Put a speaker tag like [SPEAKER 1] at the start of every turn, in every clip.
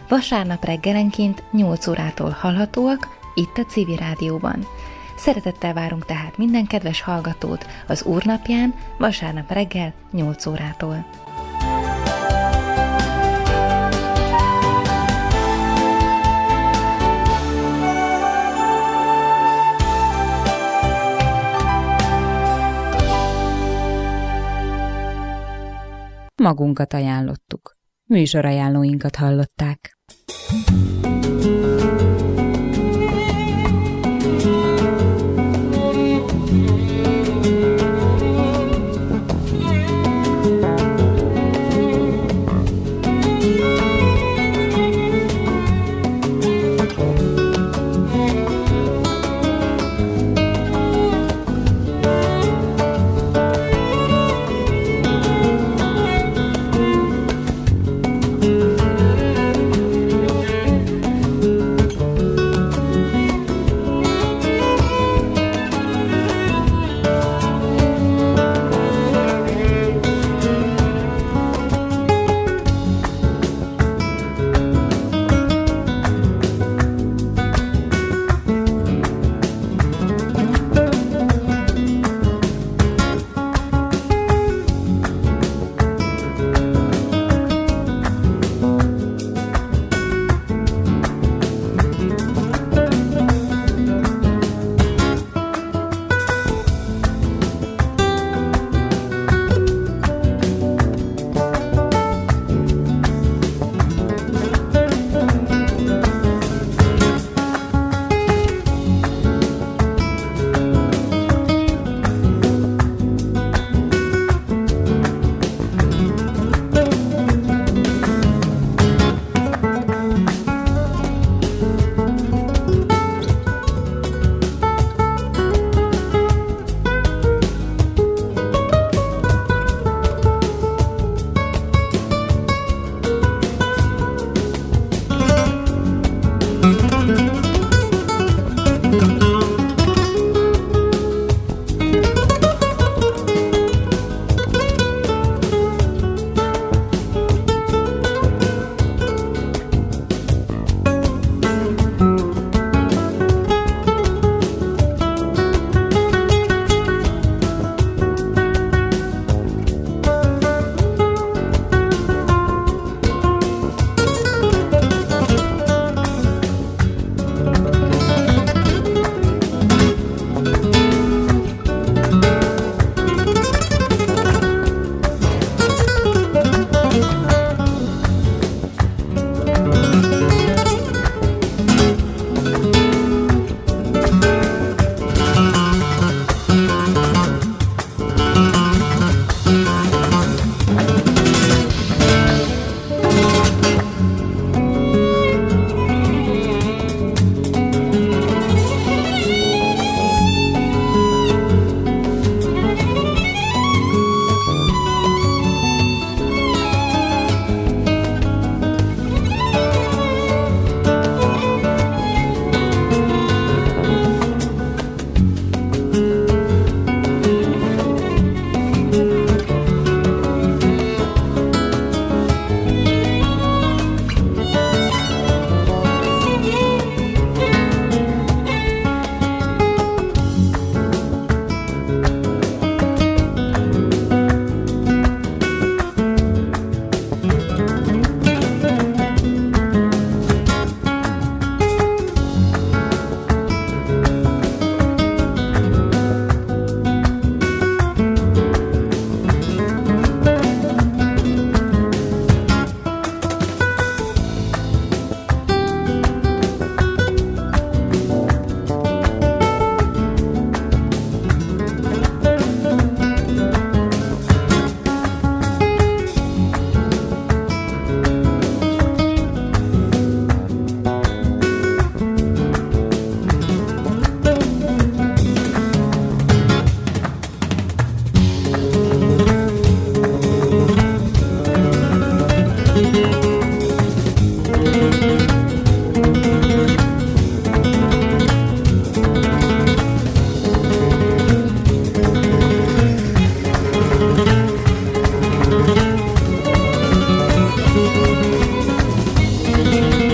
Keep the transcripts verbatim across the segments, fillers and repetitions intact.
[SPEAKER 1] vasárnap reggelenként nyolc órától hallhatóak itt a Civil Rádióban. Szeretettel várunk tehát minden kedves hallgatót az Úrnapján vasárnap reggel nyolc órától.
[SPEAKER 2] Magunkat ajánlottuk. Műsorajánlóinkat hallották.
[SPEAKER 3] Thank you.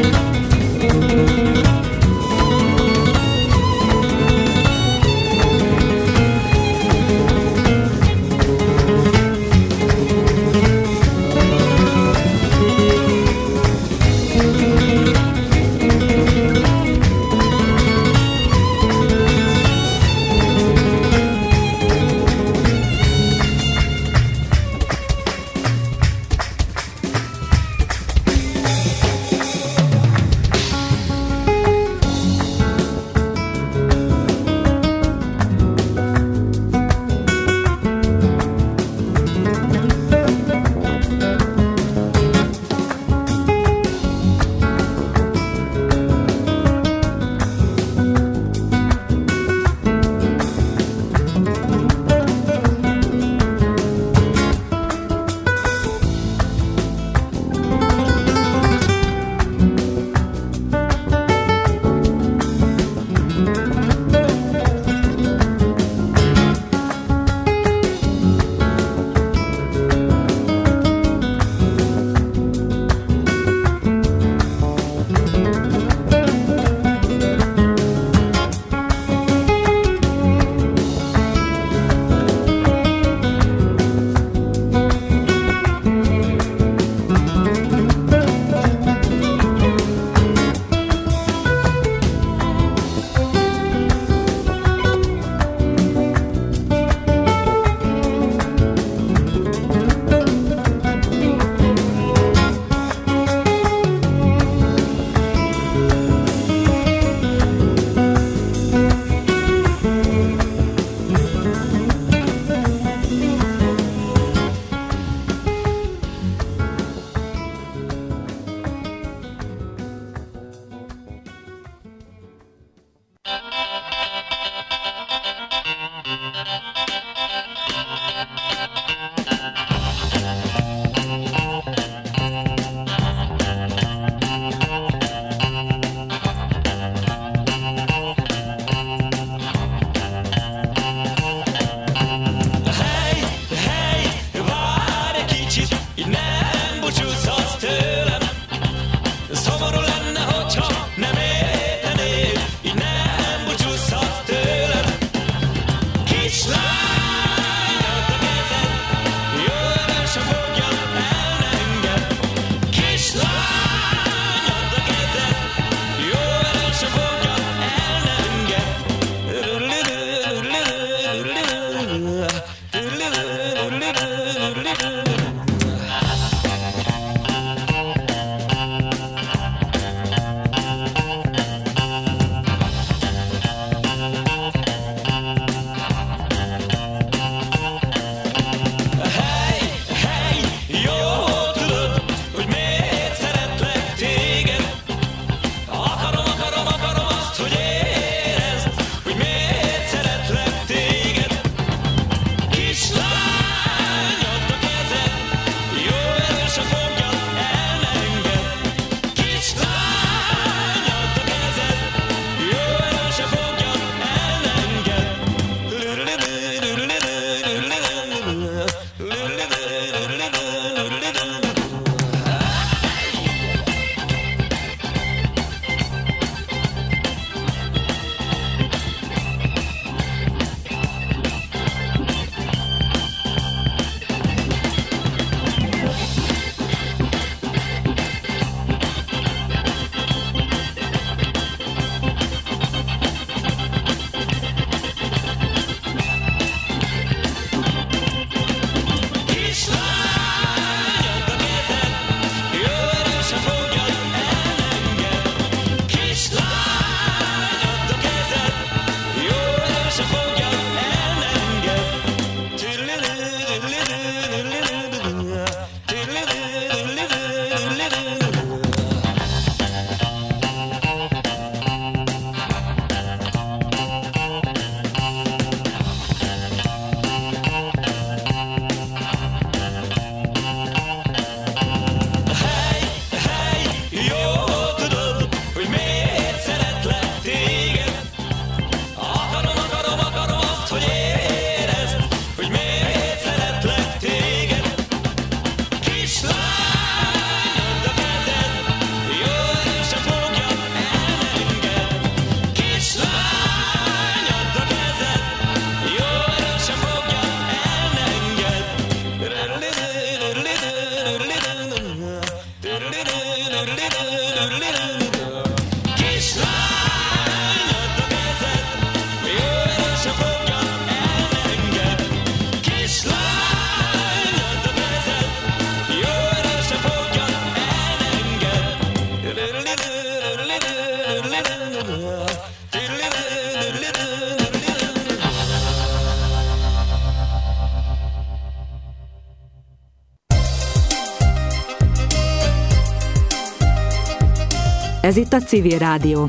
[SPEAKER 3] Ez itt a Civil Rádió.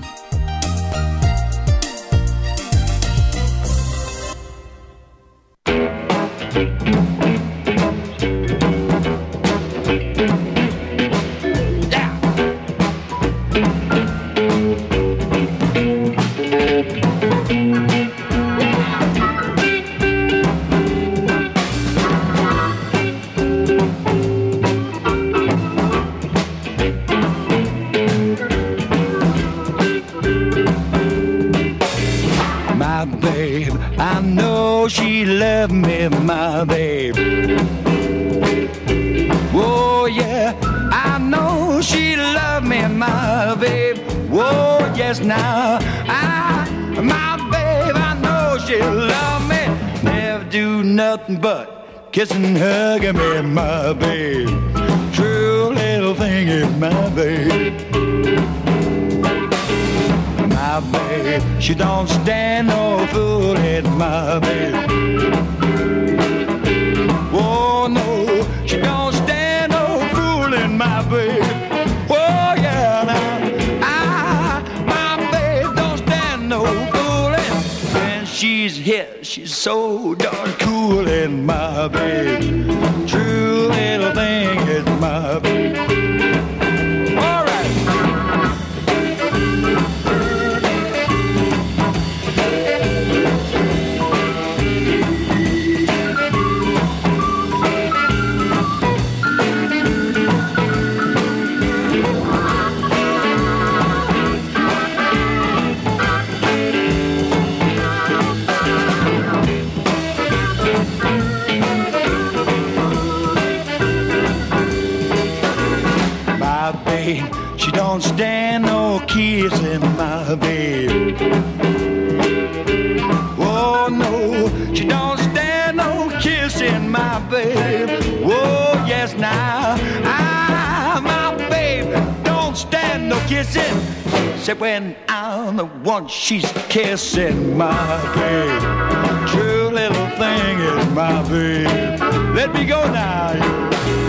[SPEAKER 4] My babe, oh yeah, I know she loved me, my babe, oh yes now, I, my babe, I know she loved me, never do nothing but kiss and hug me, my babe, true little thing is my babe, my babe, she don't stand no fooling, my babe. Oh no, she don't stand no fooling, my babe. Oh yeah, now I, my babe don't stand no fooling. When she's here, she's so darn cool, and my babe, true little thing is my babe. All right. She don't stand no kissing, my babe. Oh no, she don't stand no kissing, my babe. Oh yes now, I, my babe, don't stand no kissing. Except when I'm the one she's kissing, my babe. True little thing is my babe. Let me go now.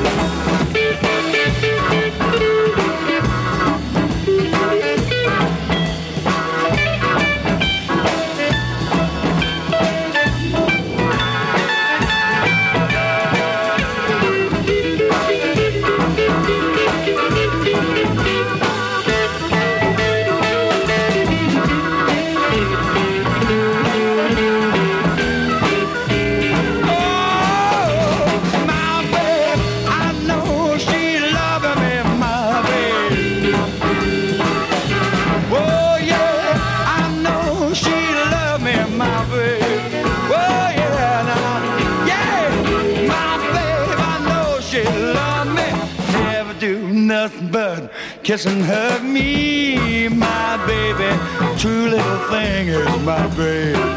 [SPEAKER 4] But kiss and hug me, my baby. True little thing is my babe.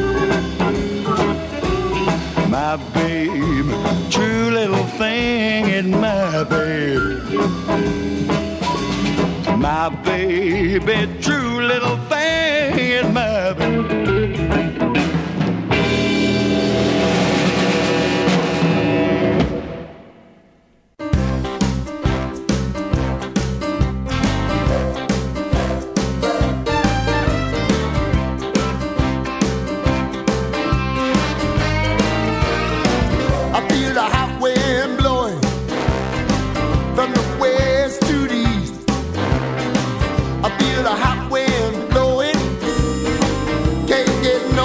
[SPEAKER 4] My babe, true little thing is my babe. My baby, true little thing is my babe.
[SPEAKER 5] A hot wind blowing, can't get no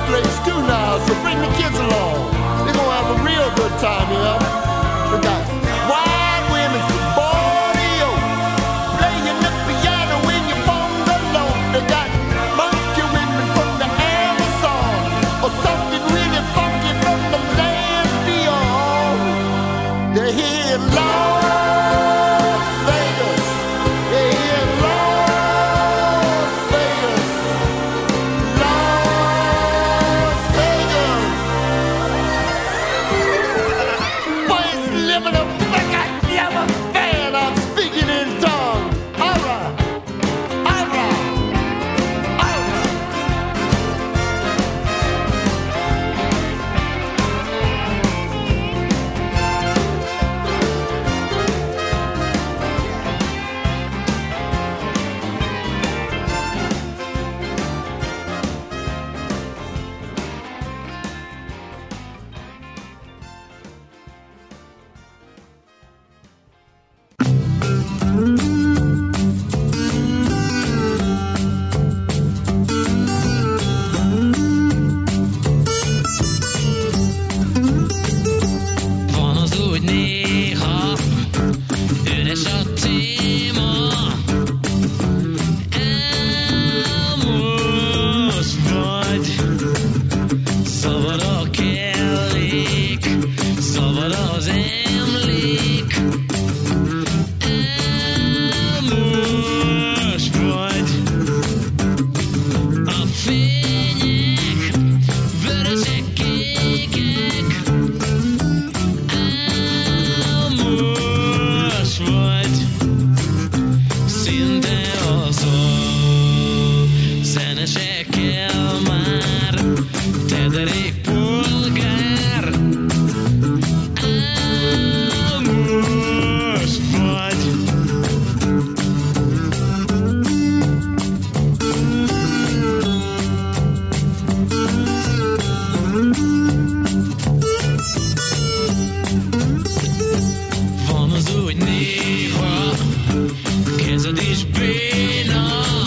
[SPEAKER 5] place too now, so bring the kids along. They're gonna have a real good time here. We got wild women from Borneo playing the piano in your bungalow. They got monkey women from the Amazon, or something really funky from the lands beyond. They're here in Las Vegas. They're here in Las Vegas. Las Vegas. Boy, it's living up like I never been. I'm speaking in tongues. All right. All right. All right.
[SPEAKER 6] Van az úgy néha üres a téma, elmos vagy, szabad a kellék, szabad az emlék, elmos vagy, a fények vörösek, kékek, elmos vagy, szinte azon zenesekkel már te derék polgár, elmos vagy. Van az úgy néha, kezed is béna,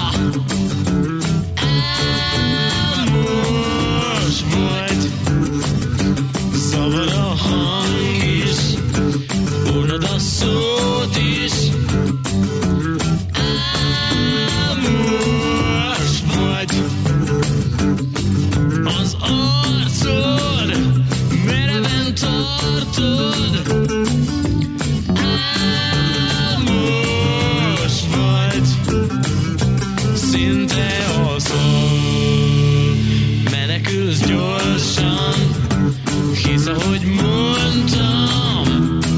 [SPEAKER 6] elmos vagy, szabad a hang is, unod a szót is, elmos vagy, az arcod mereven tartod, elmos vagy, szinte azon menekülsz gyorsan, hisz ahogy mondtam,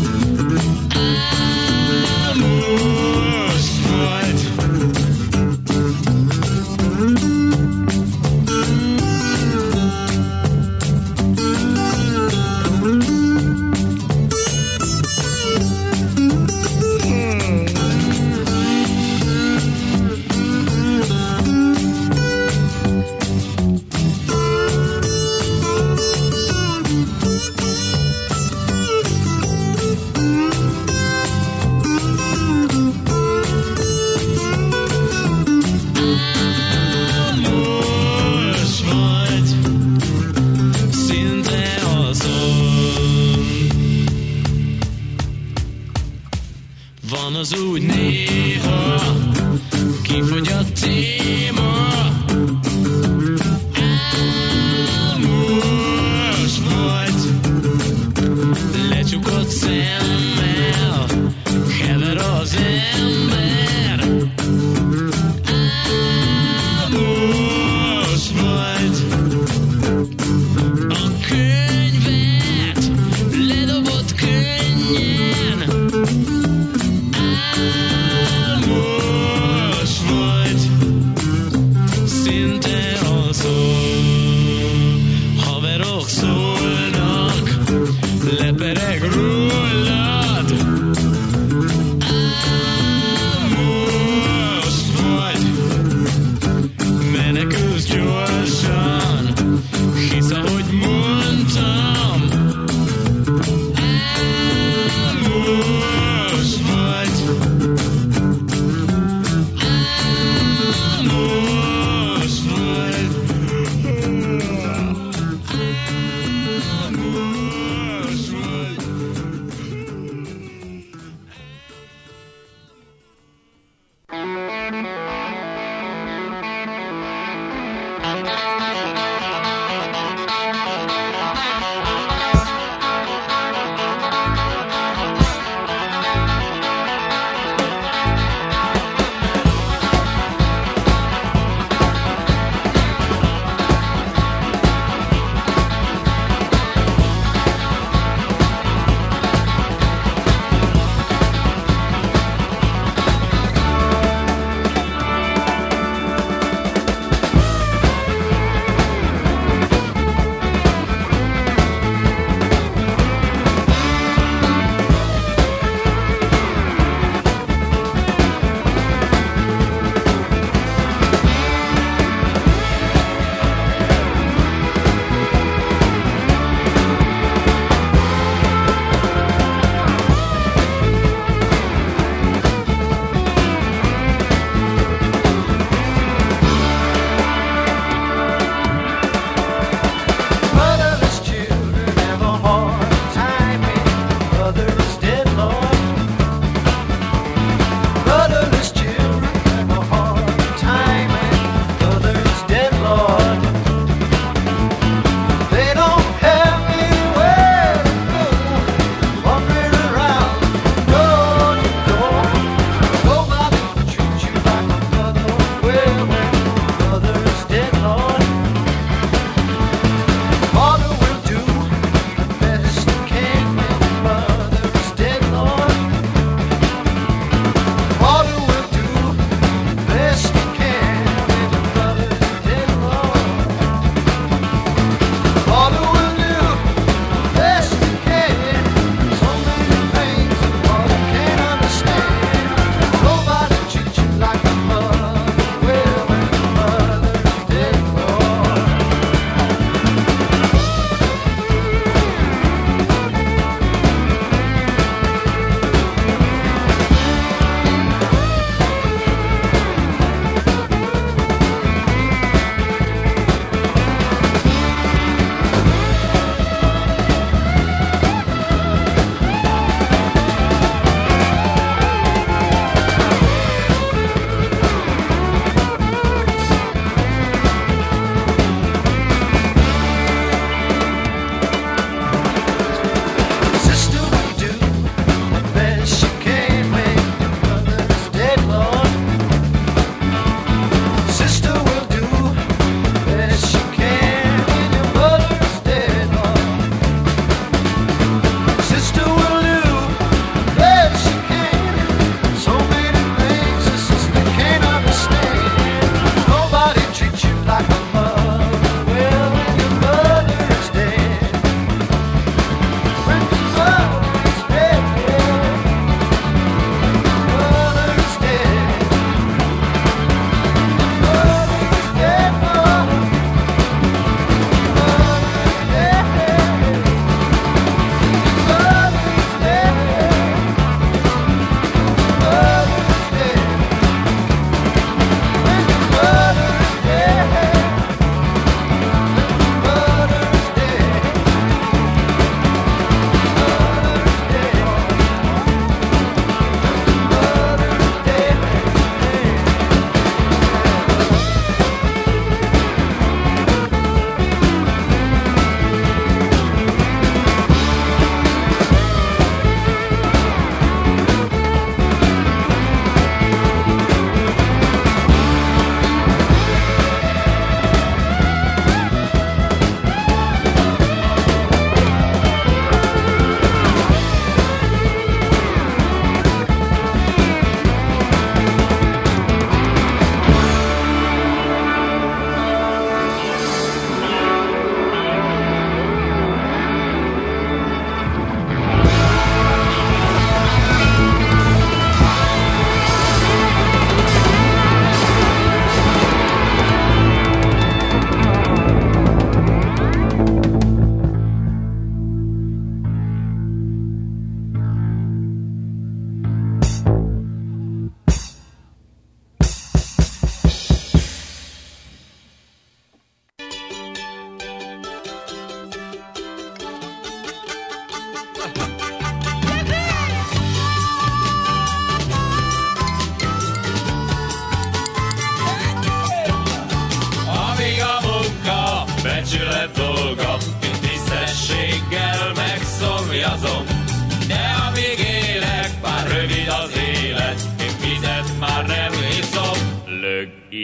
[SPEAKER 6] elmos vagy. Elmos vagy, szinte azon. Van az úgy néha, kifogy a téma, elmos vagy, lecsukott szemmel hever az ember, elmos vagy, a könyvet ledobott könnyen, elmos vagy,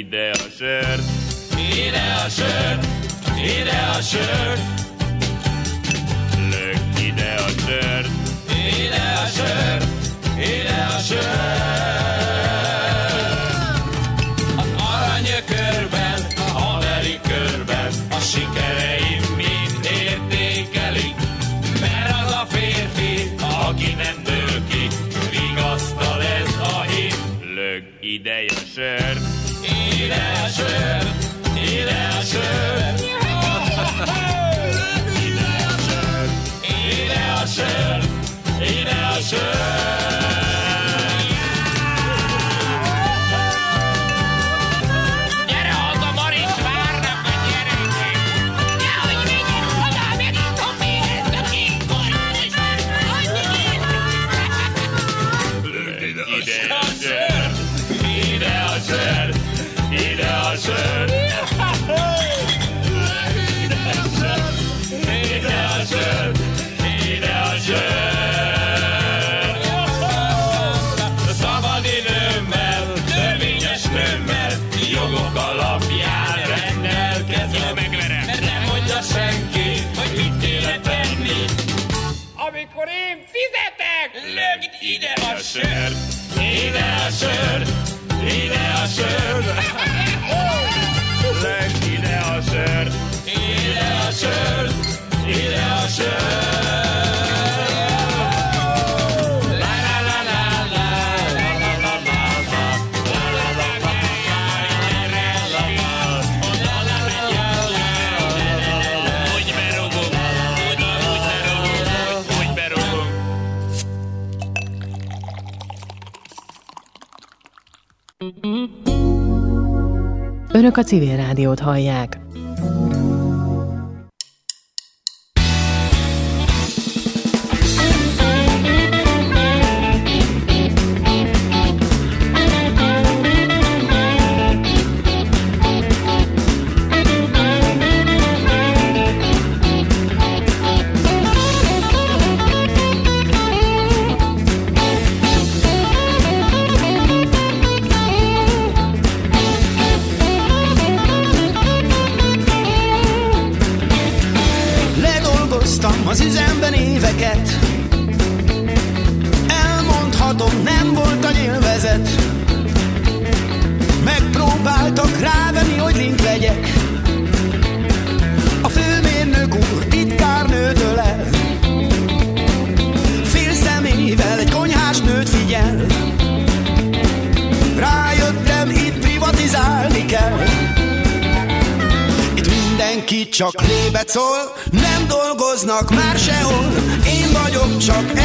[SPEAKER 7] ide a sört, ide a sört, ide a sört. Lök ide a sört, ide a sört, ide a sört. Az aranyökörben, a haveri körben, a sikereim mind értékelik, mert az a férfi, aki nem dől ki, vigasztal ez a hit. Lök ide a sört, ide a sört, ide a sört. Ide a sört, ide a sört, ide a sört. Gyere haza, Maris, várnak a gyerekek. Nehogy menjen oda, megint a pénzt a kékkor is. Ide a sört, ide a sört, ide a sört. Ide a sört, ide a sört, ide a sört. Szabad időmmel, törvényes nőmmel, jogok alapján rendelkezem. Mert nem mondja senki, hogy mit kéne tenni. Amikor én fizetek, lögd ide a sört, ide a sört, ide a sört. Lögd ide a sört, ide a sört, ide a sört.
[SPEAKER 8] Önök a Civil Rádiót hallják.
[SPEAKER 9] Az üzemben éveket, elmondhatom, nem volt a nyilvezet. Megpróbáltak rávenni, hogy link legyek. A főmérnök úr titkárnőtől el, fél szemével egy konyhás nőt figyel. Rájöttem, itt privatizálni kell. Mindenki csak lébet szól, nem dolgoznak már sehol. Én vagyok csak